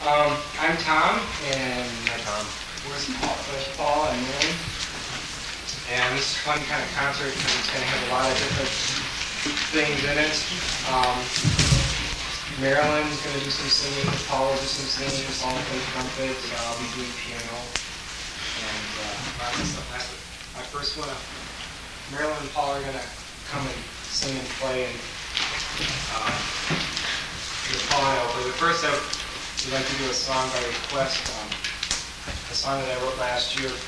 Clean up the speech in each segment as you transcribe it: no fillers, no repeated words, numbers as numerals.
I'm Tom, and Hi, Tom. where's Paul? There's Paul and Lynn. And this is a fun kind of concert because it's going to have a lot of different things in it. Marilyn's going to do some singing, Paul will do some singing, Paul will play trumpet, I'll be doing piano. And I first want to, Marilyn and Paul are going to come and sing and play, and Paul and I will play. But first we'd like to do a song by request, a song that I wrote last year.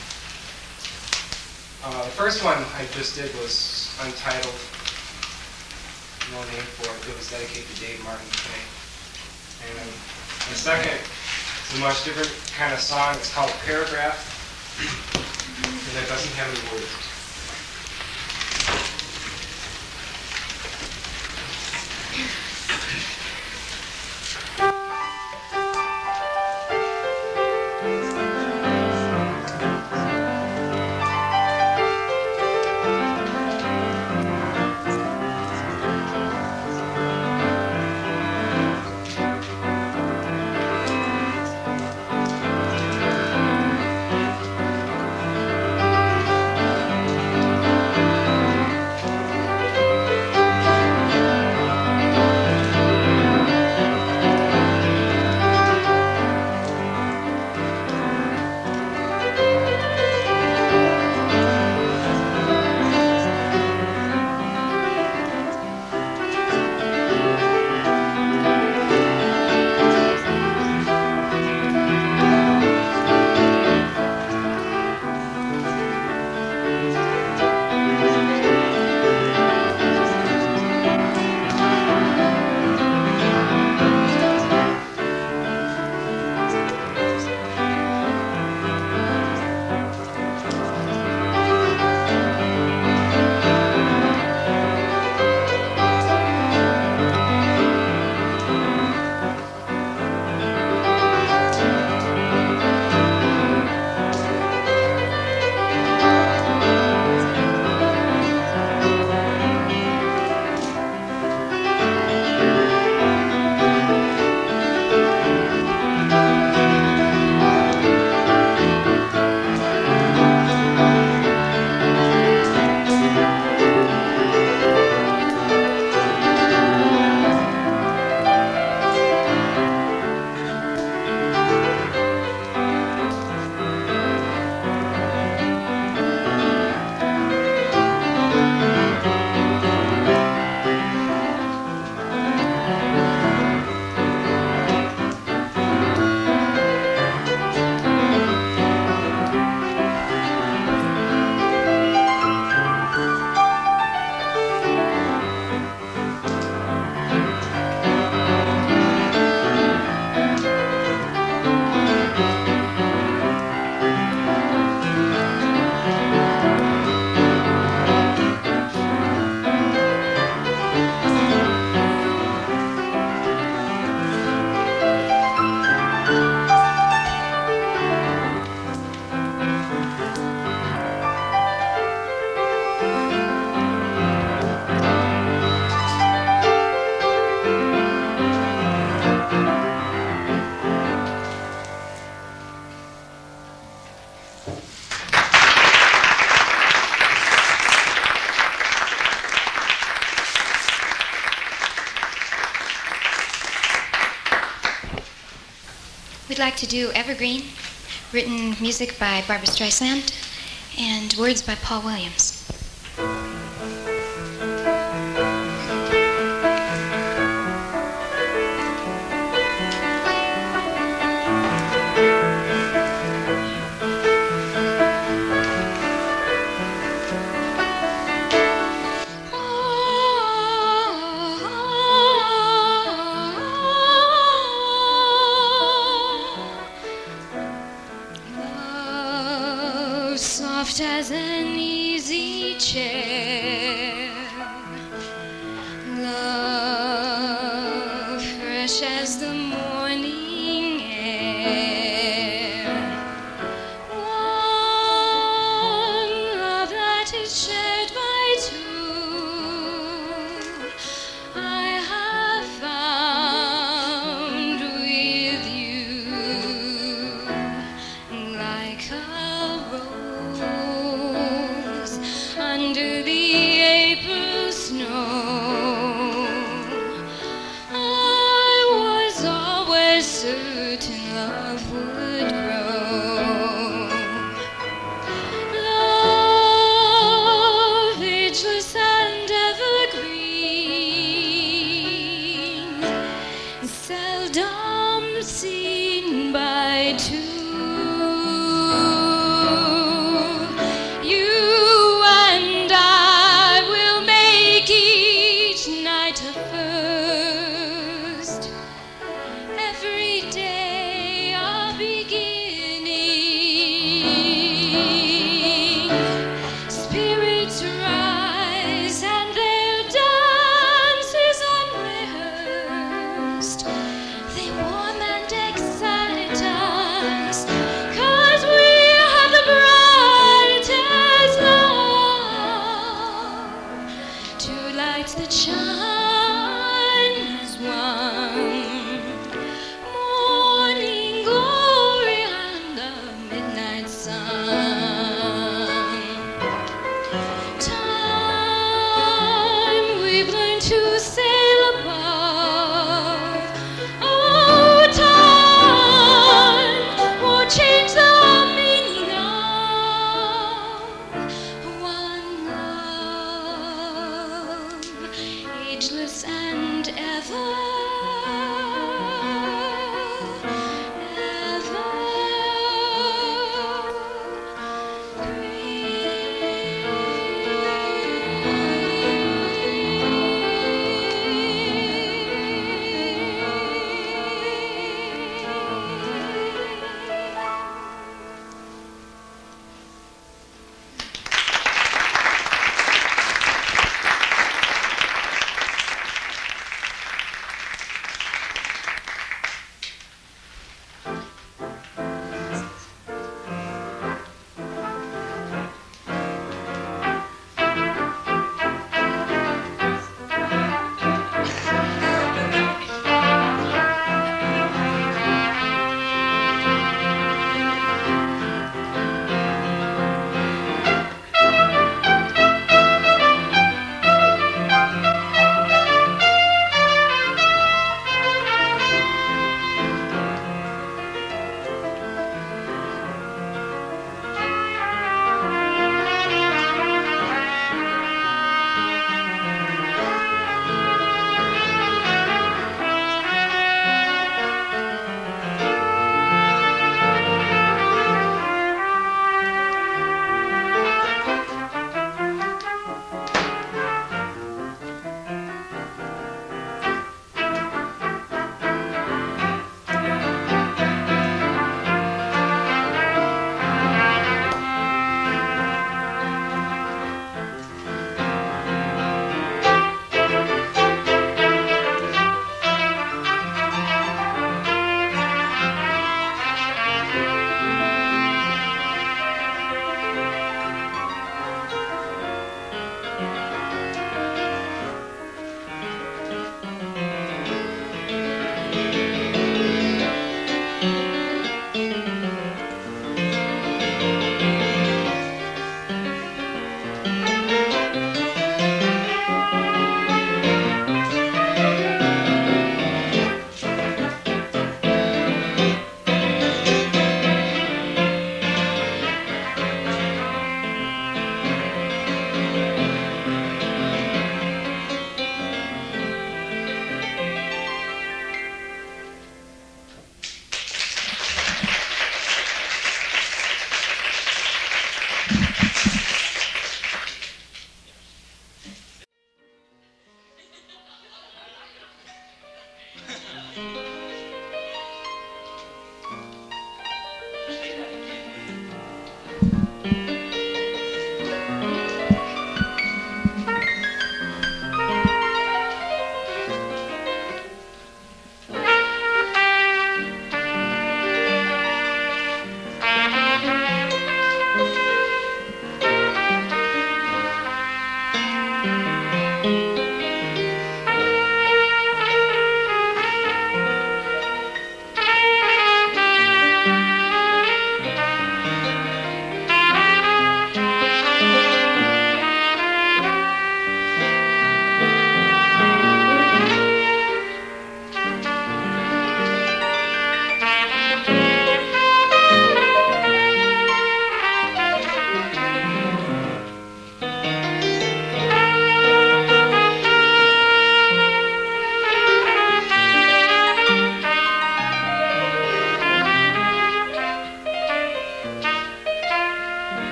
The first one I just did was untitled, no name for it. It was dedicated to Dave Martin today. And the second is a much different kind of song. It's called Paragraph, and it doesn't have any words. We'd like to do Evergreen, written music by Barbra Streisand, and words by Paul Williams. Soft as an easy chair, love fresh as the morning air, one love that is shared by two, I have found with you. seldom seen by two. You and I will make each night a first, every day a beginning. Spirits rise and their dance is unrehearsed. They warm and excite us, 'cause we have the brightest love. Two lights that shine as one, morning glory and the midnight sun. Time we've learned to sail above,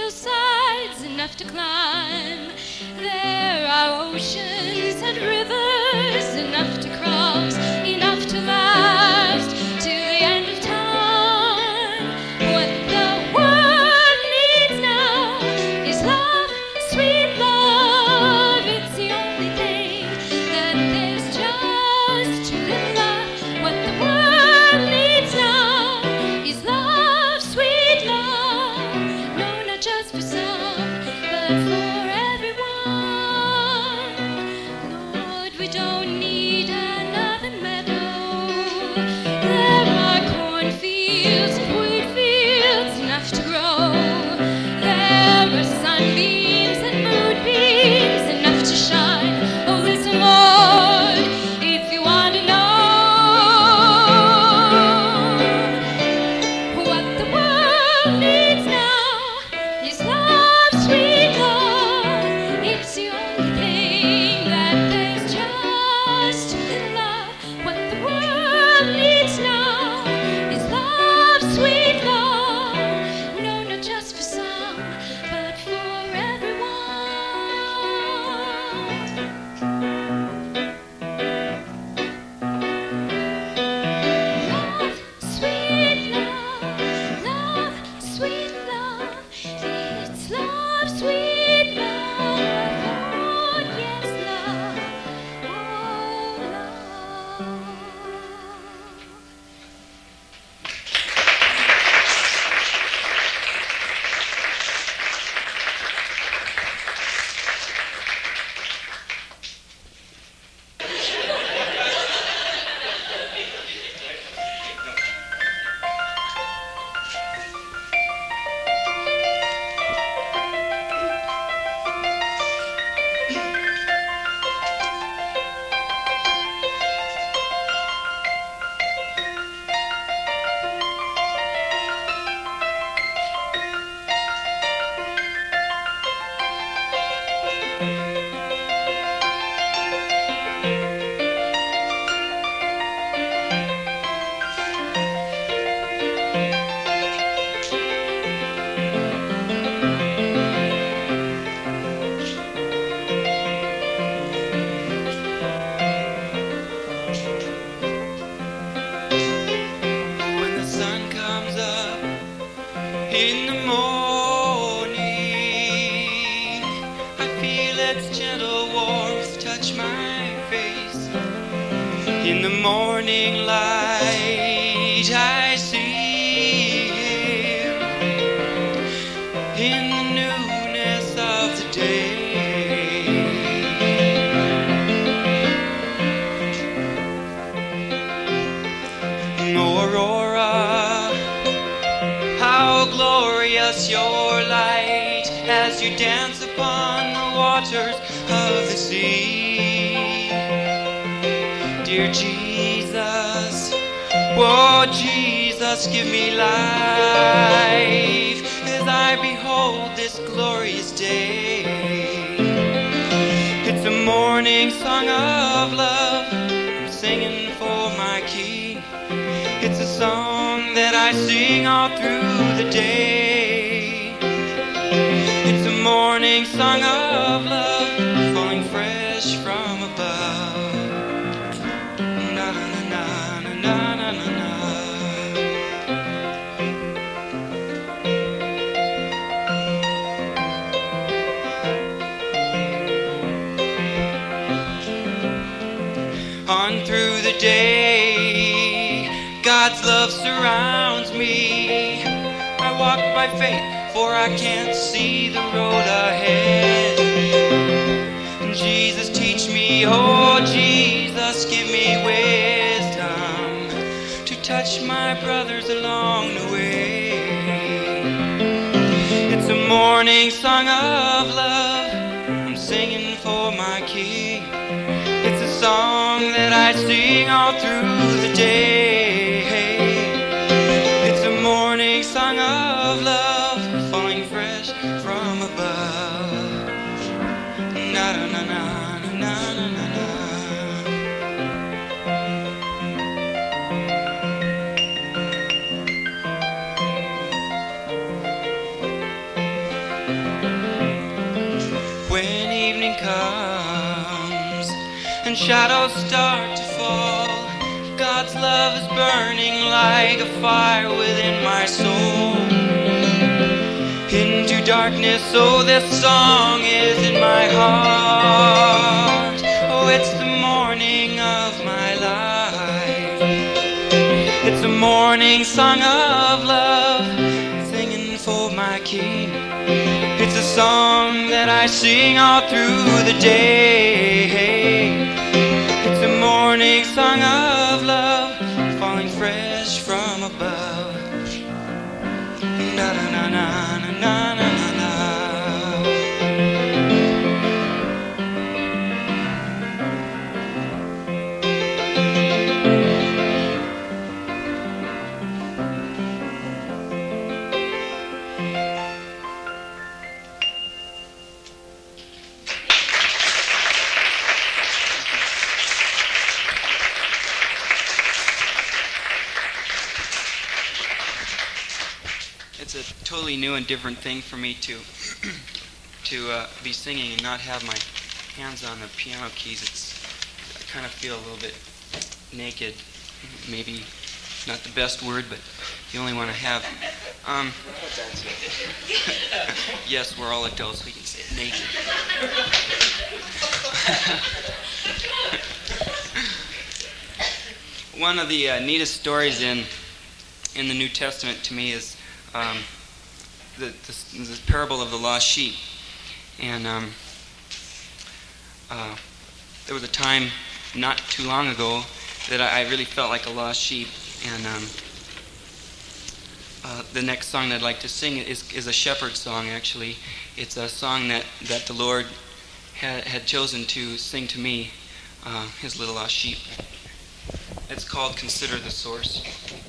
hillsides enough to climb. There are oceans and rivers enough to cross, enough to last till the end of time. What the world needs now is love, sweet love. It's the only thing that there's just to love. What the world needs now is love, sweet love. No, not just for some, but for everyone. Lord, we don't need another meadow. There are cornfields and wheat fields enough to grow. There are sunbeams and moonbeams enough to shine. Oh, listen, Lord, if you want to know what the world needs now is love, sweet love. It's the only thing that there's just to love. What the world needs now is love, sweet love. No, not just for some, but for everyone. Love, sweet love, love, sweet love. It's love, sweet love. Oh, yes, love. Oh, love. When the sun comes up in the morning, I feel its gentle warmth touch my face. In the morning light, I see him in the newness of the day. Aurora, how glorious your light as you dance upon the waters of the sea. Dear Jesus, oh Jesus, give me life as I behold this glorious day. It's a morning song of love, I'm singing for my King. It's a song that I sing all through the day. It's a morning song of love, falling fresh from above. Na na na na na na na na. On through the day, God's love surrounds me. I walk by faith, for I can't see the road ahead. And Jesus, teach me, oh Jesus, give me wisdom to touch my brothers along the way. It's a morning song of love, I'm singing for my King. It's a song that I sing all through the day. It's a morning song of love, falling fresh from above. Na na na na na na na na. When evening comes and shadows start to fall, God's love is burning like a fire within my soul. Into darkness, oh, this song is in my heart. Oh, it's the morning of my life. It's a morning song of love, singing for my King. It's a song that I sing all through the day. It's a morning song of love, falling fresh from above. Na na na na na na na na. It's a totally new and different thing for me to be singing and not have my hands on the piano keys. I kind of feel a little bit naked. Maybe not the best word, but the only one I have. Yes, we're all adults. We can say it, naked. One of the neatest stories in the New Testament to me is the parable of the lost sheep. And there was a time not too long ago that I really felt like a lost sheep. And the next song that I'd like to sing is a shepherd song, actually. It's a song that the Lord had chosen to sing to me, his little lost sheep. It's called Consider the Source.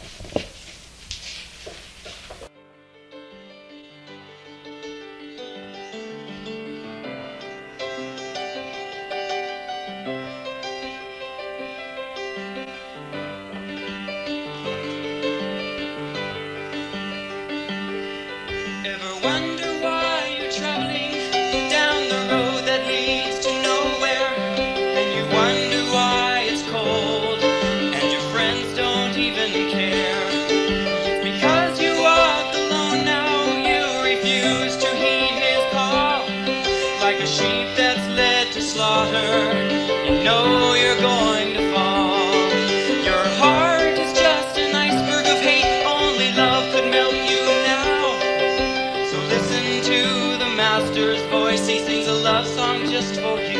You know you're going to fall. Your heart is just an iceberg of hate. Only love could melt you now. So listen to the Master's voice. He sings a love song just for you.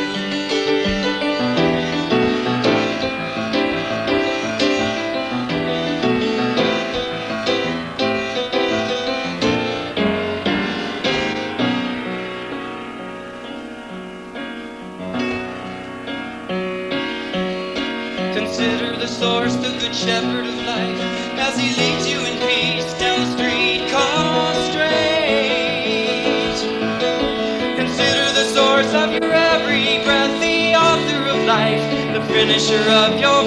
Consider the source, the good shepherd of life, as he leads you in peace down the street called straight. Consider the source of your every breath, the author of life, the finisher of your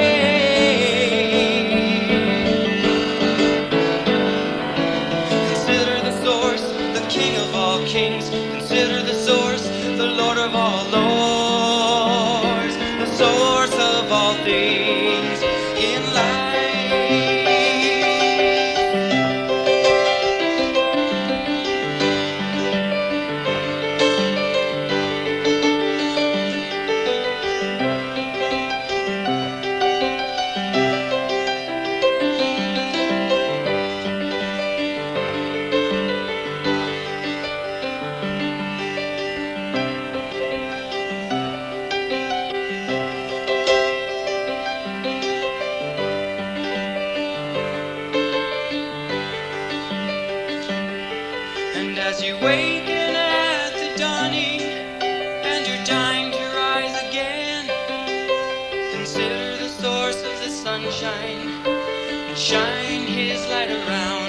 faith. Consider the source, the King of all kings. Consider the source, the Lord of all lords, the source of all things in life. And as you waken at the dawning, and you're dying to rise again, consider the source of the sunshine, and shine his light around.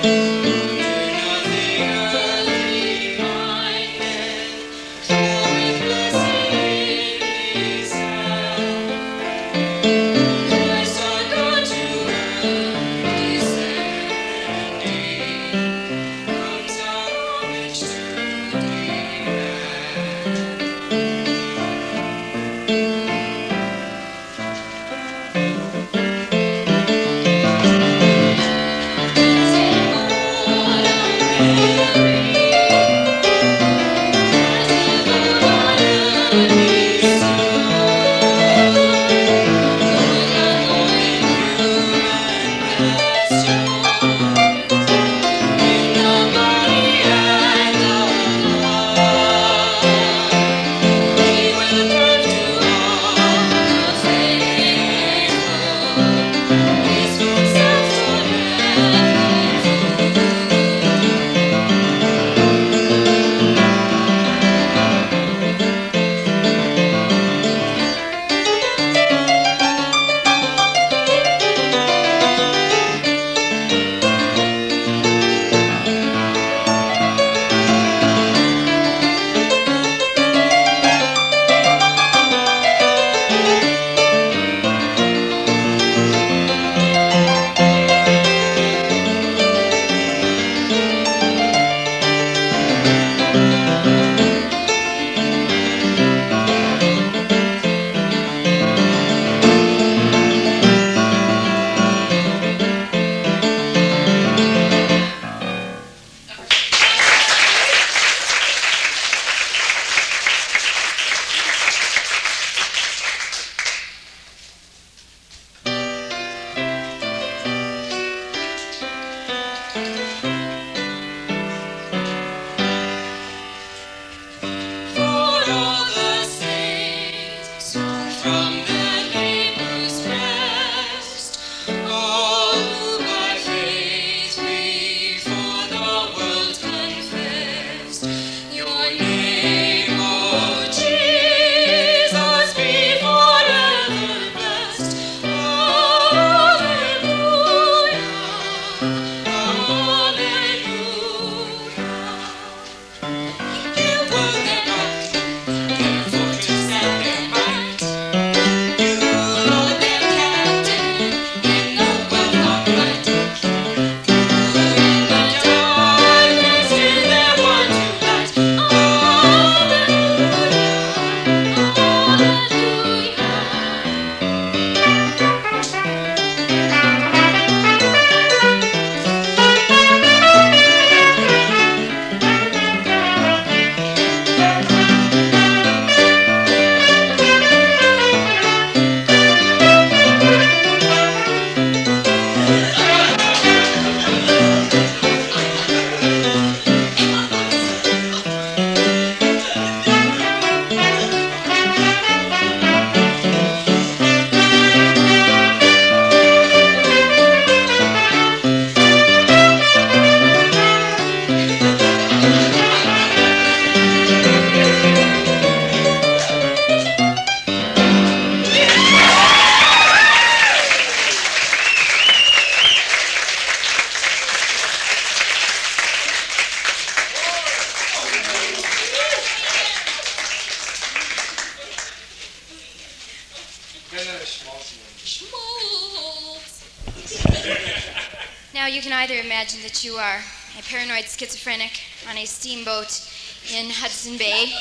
Now you can either imagine that you are a paranoid schizophrenic on a steamboat in Hudson Bay.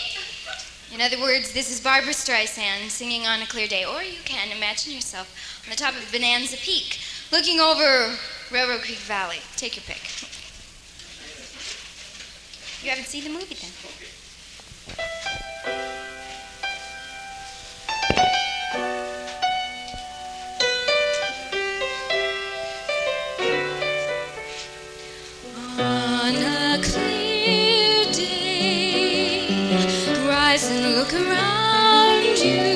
In other words, this is Barbra Streisand singing on a clear day. Or you can imagine yourself on the top of Bonanza Peak, looking over Railroad Creek Valley. Take your pick. You haven't seen the movie then? On a clear day, rise and look around you,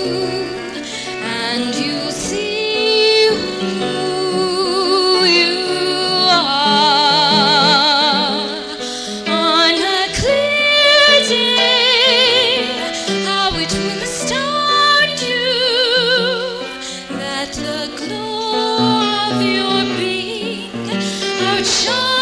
and you'll see who you are. On a clear day, how it will astound you that the glow of your being outshines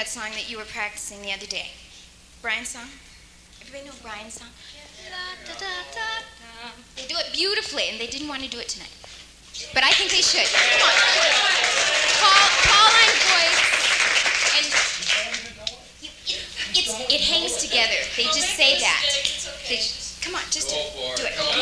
that song that you were practicing the other day. Brian's song? Everybody know Brian's song? Da, da, da, da, da. They do it beautifully, and they didn't want to do it tonight. But I think they should. Come on. Paul on voice. And it hangs together. They just say that. Come on, just do it. Come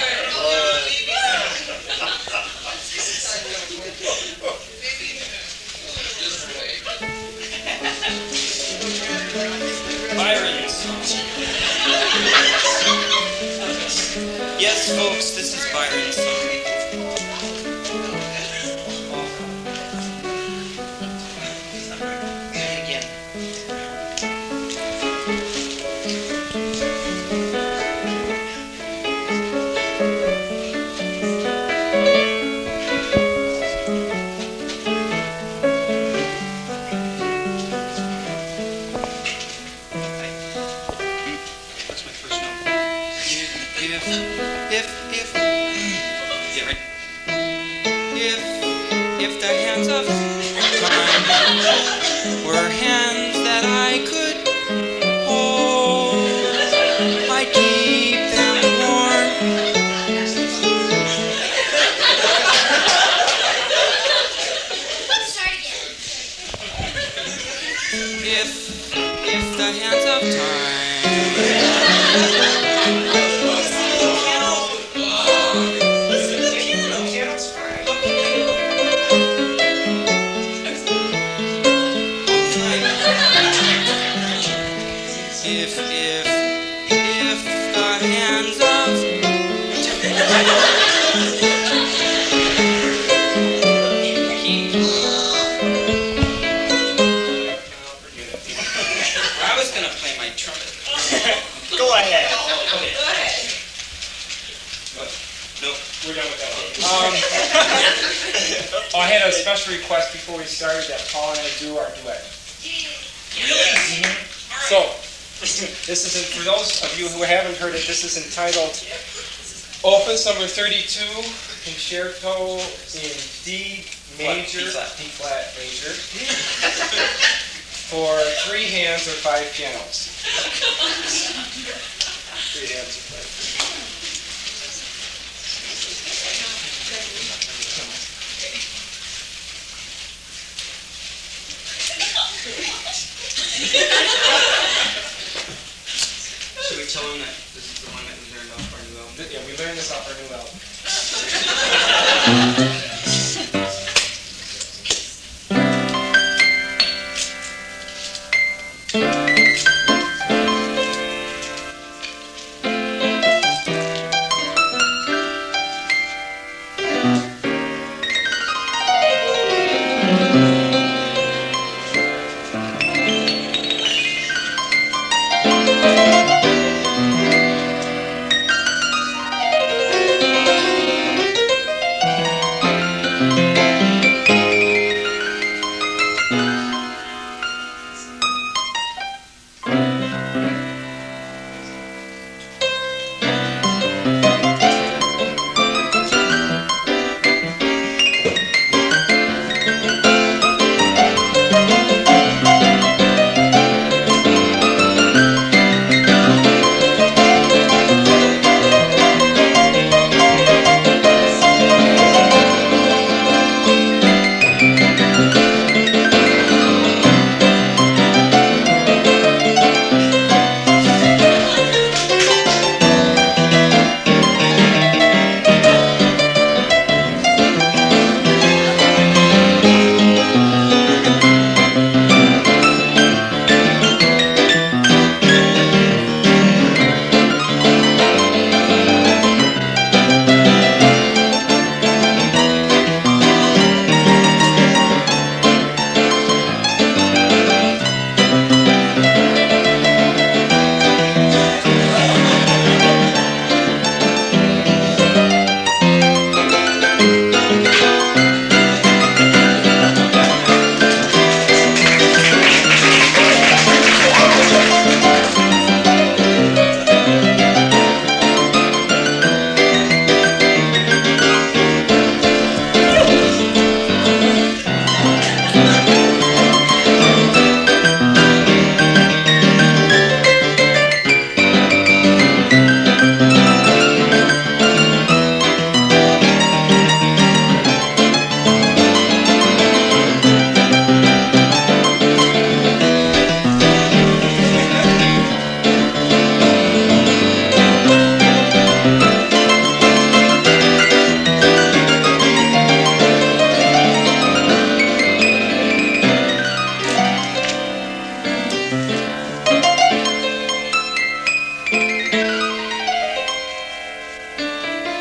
Byron's song. Yes, folks, this is Byron's song. Again. What's my first note? Yeah, right. If the hands of time were hands that I could hold, I'd keep them warm. Start again. If the hands of time If the hands of I was gonna play my trumpet. Go ahead. No. We're done with that. I had a special request before we started that Paul and I do our duet. So, this is for those of you who haven't heard it. This is entitled Opus number 32, Concerto in D major, D flat major, for 3 hands or 5 pianos. 3 hands or 5 pianos. Should we tell them that this is the one that we learned off our new album? Yeah, we learned this off our new album.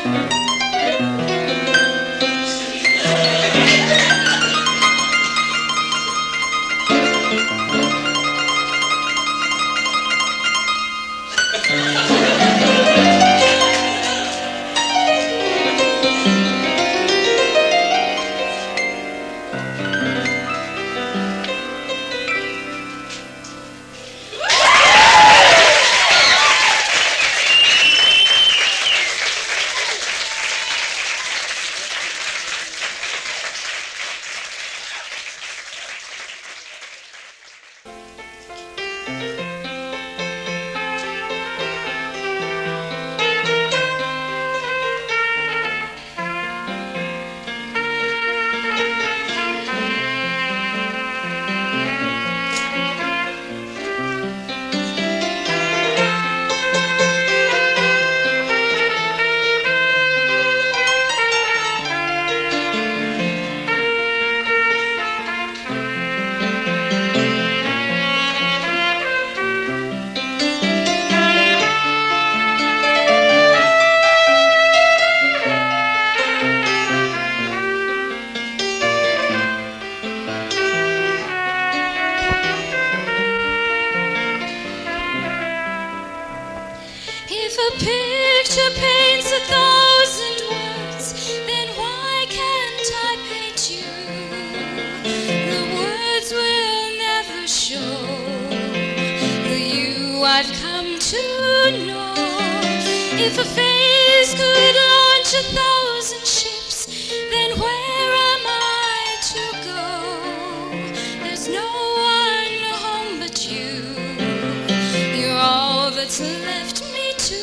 If a picture paints 1,000 words, then why can't I paint you? The words will never show the you I've come to know. If a face could launch 1,000 ships, then where am I to go? There's no one home but you. You're all that's left me to.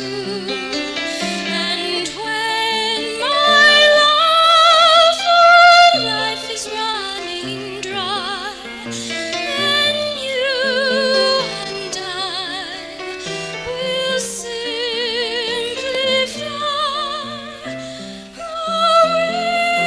And when my love for life is running dry, then you and I will simply fly away.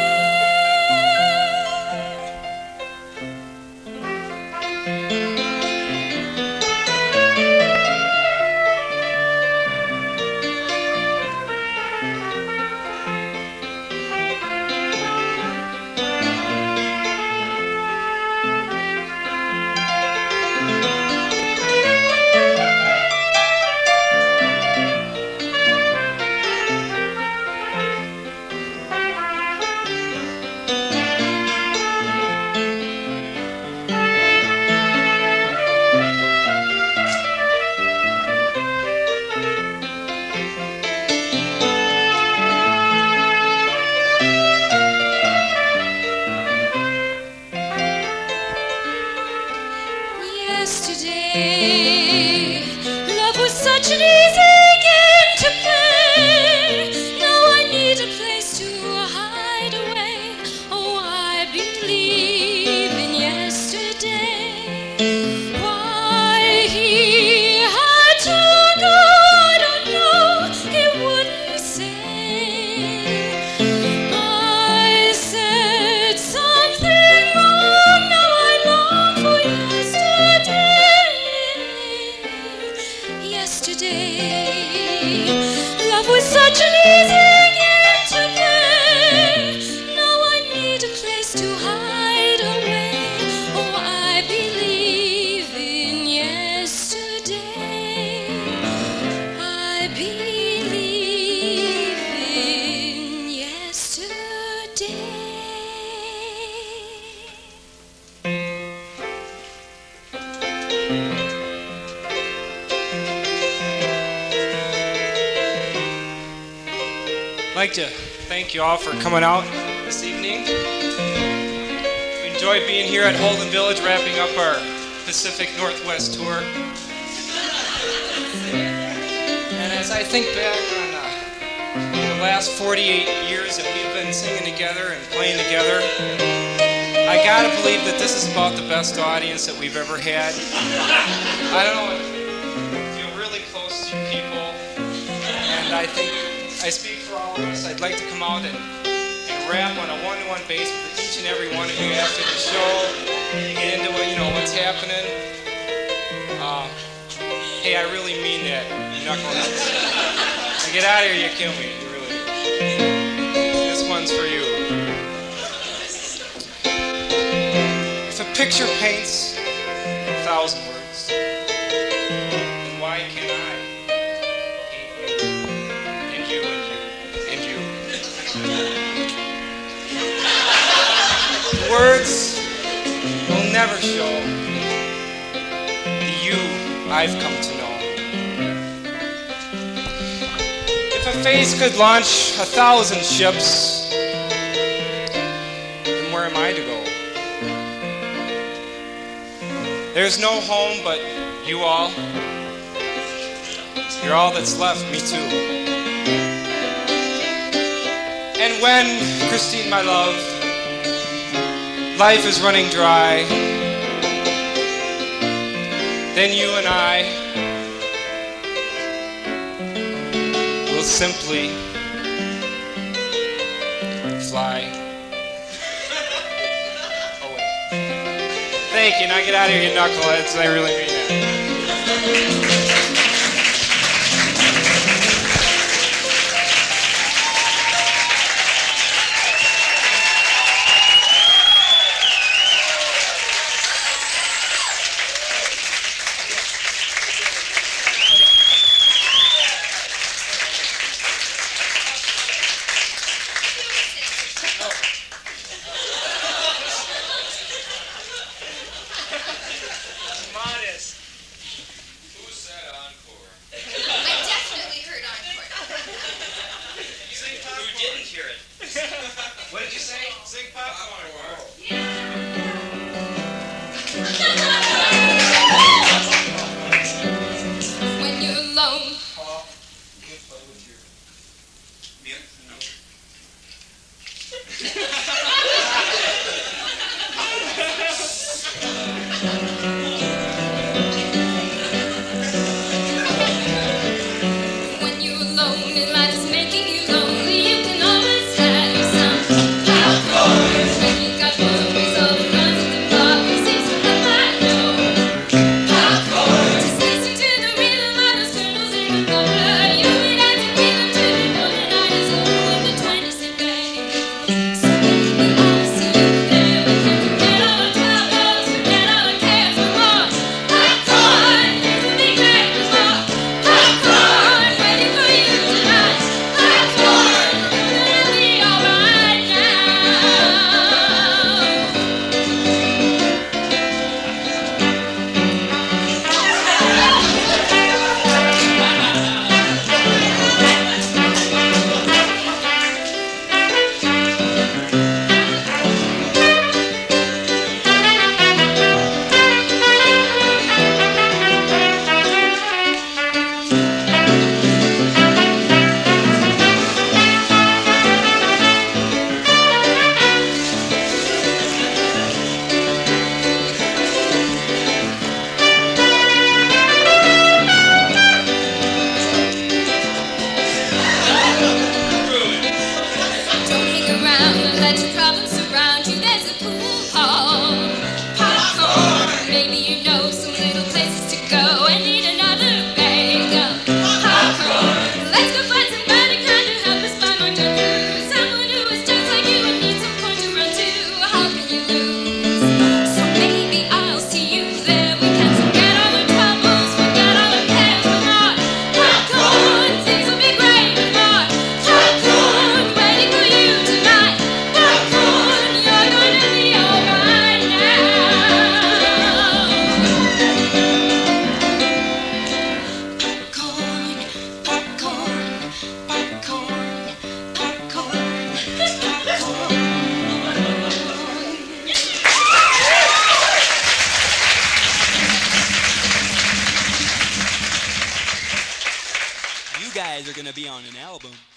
Yesterday, love was such an easy game to play. Now I need a place to hide away. Oh, I believe in yesterday. Why he had to go, I don't know. He wouldn't say. I said something wrong. Now I long for yesterday, love was such an easy game to play. Now I need a place to hide away. Oh, I believe in yesterday. I believe in yesterday. I'd like to thank you all for coming out this evening. We enjoyed being here at Holden Village, wrapping up our Pacific Northwest tour. And as I think back on the last 48 years that we've been singing together and playing together, I gotta believe that this is about the best audience that we've ever had. I don't know, I feel really close to people, and I think I speak for all of us. I'd like to come out and rap on a one-to-one basis with each and every one of you after the show, get into it, what's happening. Hey, I really mean that, you knuckleheads. Now get out of here, you kill me, you really do. picture paints 1,000 words. And why can't I paint you? And you, and you, and you. Words will never show the you I've come to know. If a face could launch 1,000 ships, then where am I to go? There's no home but you all. You're all that's left, me too. And when, Christine, my love, life is running dry, then you and I will simply fly away. Thank you. Now get out of here, you knuckleheads. I really mean that. What did you say? Sing popcorn. When you're alone. Paul, you can play with your... When you're alone and life is making you lonely, you can always have some popcorn. When you got worries, all the runs in the bar, seems to have I know. Popcorn. Just listen to the rhythm of those kernels in the butter. You and I to rhythm to the morning night is over with the 20-cent bag. So baby, I'll see you there. We can forget all the troubles, forget all the cares no more. Popcorn, things will be great with more. Popcorn, waiting for you tonight. Popcorn, it'll be alright now. Don't hang around and let your problems surround you. There's a pool hall. Popcorn. Maybe you know some little places to go and need another bag of popcorn. Let's go find somebody kind to help us find more through. Someone who is just like you and needs some point to run to. How can you lose? So maybe I'll see you there. We can forget all the troubles, forget all the cares no more. Popcorn, things will be great with more. Popcorn, waiting for you tonight. Popcorn, you're gonna be alright now. Popcorn, popcorn, popcorn, popcorn, popcorn. You guys are gonna be on an album.